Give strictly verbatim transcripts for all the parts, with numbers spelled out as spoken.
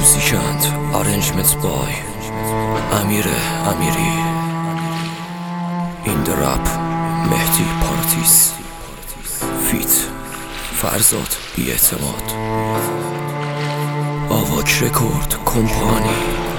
موزیکند arrangement by امیر امیری. این رپ مهدی پارتیس فیت فرزاد بی اعتماد آواک رکورد کمپانی.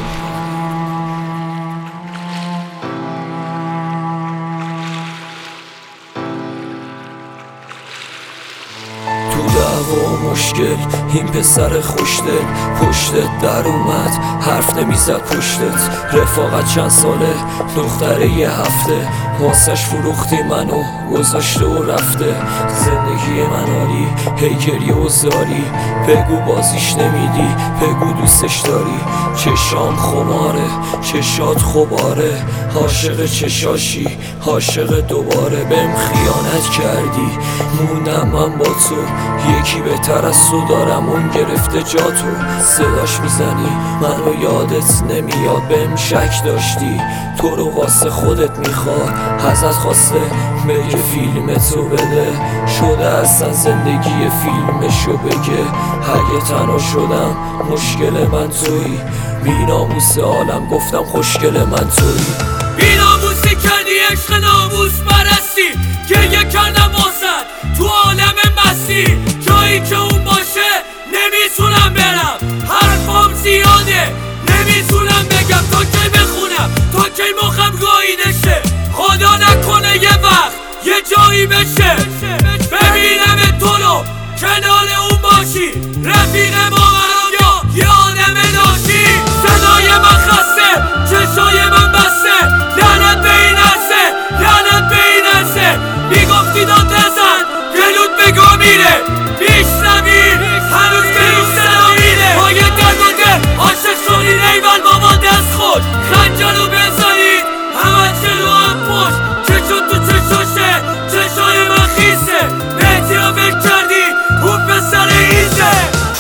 دعوا مشکل این پسر خوشدل پشتت در اومد حرف نمیزد پشتت. رفاقت چند ساله دختره یه هفته واسش فروختی منو گذاشته و رفته. زندگی من عالی هی گریه و زاری بگو بازیش نمیدی بگو دوستش داری. چشام خماره چشات خوباره عاشق چشاشی عاشق دوباره. بهم خیانت کردی موندم من با تو یکی بهتر از تو دارم اون گرفته جاتو. صداش میزنی منو یادت نمیاد بهم شک داشتی تو رو واسه خودت میخواد ازت خواسته بگه فیلمتو بده. شده اصلا زندگی فیلمشو بگه اگه تنها شدم مشکل من تویی. بیناموس عالم گفتم خوشگل من تویی. بیناموسی کردی عشق ناموس پرستی گریه کردم واسد تو عالم مستی. جایی که اون باشه نمیتونم برم حرفام زیاده نمیتونم بگم تا کی بخونم تا کی مخم گاییده شه. خدا نکنه یه وقت یه جایی بشه ببینم تو رو کنار اون باشی رفیق ما یا یه آدم ناشی. صدای من خسته چشای من بسته لعنت به این عرصه لعنت به این عرصه. میگفتی داد نزن گلوت بگو میره میشنوی هنوز گلوت صدا میره. با یه درد و دل عاشق شدید ایول بابا دست خود خنجر رو بزنید همه جلو هم پشت چشون تو چشاشه چشای من خیسه بهتی رو بک کردی اون پسر ایزه.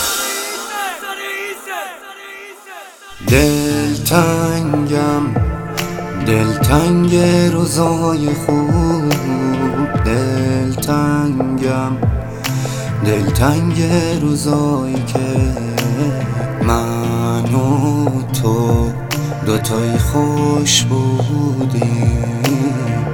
دلتنگم دلتنگ روزای خوب دلتنگم دلتنگ روزایی که من و تو دوتایی خوش بودیم.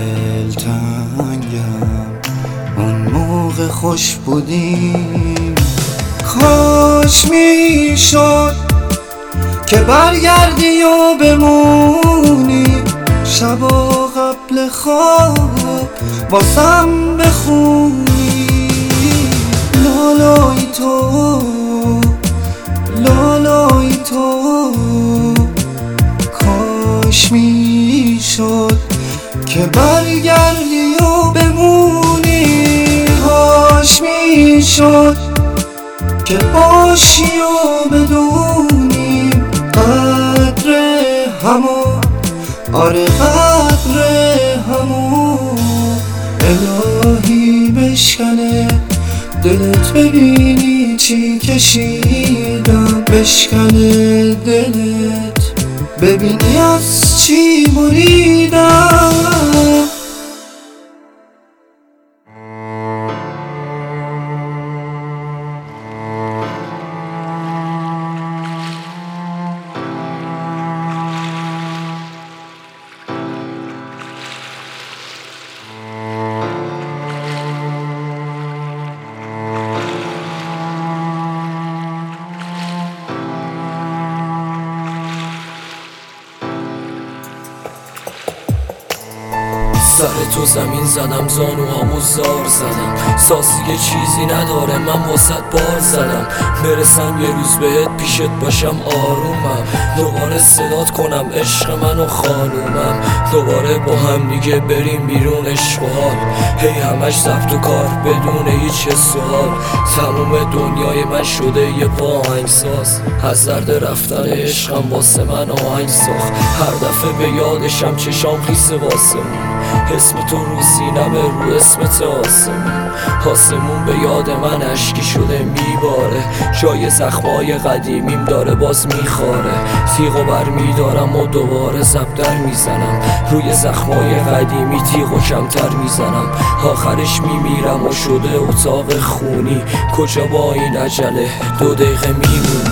دلتنگم اون موقع خوش بودیم. کاش میشد که برگردی و بمونی شبا قبل خواب واسم بخونی. لالای تو لالای تو کاش میشد که برگردی و بمونی. کاش میشد که باشی و بدونیم قدر همو آره قدر همو. الهی بشکنه دلت ببینی چی کشیدم بشکنه دلت ببینی از چی بریدم. سر تو زمین زدم زانوهامو زار زدم سازی چیزی نداره من واسط بار زدم. برسم یه روز بهت پیشت باشم آرومم دوباره صدات کنم عشق من و خانومم. دوباره با هم دیگه بریم بیرون عشق و حال هی همش ضبط و کار بدون هیچ سوال. تموم دنیای من شده یه آهنگساز از درد رفتن عشقم واسه من آهنگ ساخت. هر دفعه به یادشم چشام خیسه واسمون اسم تو رو سینمه رو اسمت آسمون. آسمون به یاد من اشکی شده میباره جای زخمای قدیمیم داره باز میخاره. تیغو بر میدارم و دوباره زبدر میزنم روی زخمای قدیمی تیغو کمتر میزنم. آخرش میمیرم و شده اتاق خونی کجا با این عجله دو دقیقه میموندی.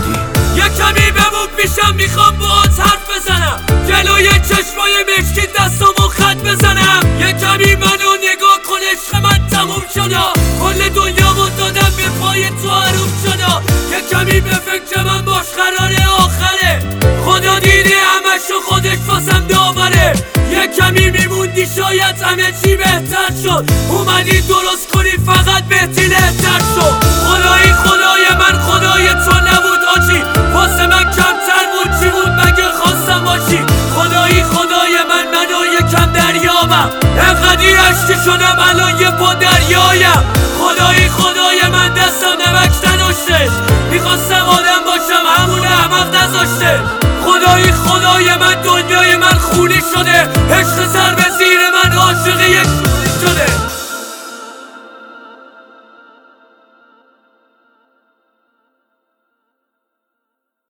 یه کمی بمون پیشم میخوام باهات حرف بزنم جلوی چشمای مشکی دستامو خط بزنم یه کمی منو نگاه کن عشق من تموم شدا کل دنیامو دادم به پای تو حروم شدا یه کمی به فکر من باش قرار آخره خدا دیده همشو خودش واسم داوره یه کمی میموندی شاید همه چی بهتر شد اومدی درست کنی فقط بهتی لهتر شد خدایی خدای من خدای تو نبود آجی واسه من کمتر بود چی بود مگه خواستم باشی خدایی خدای من منو یکم دریابم انقدی عشقی شدم الان یه پا دریایم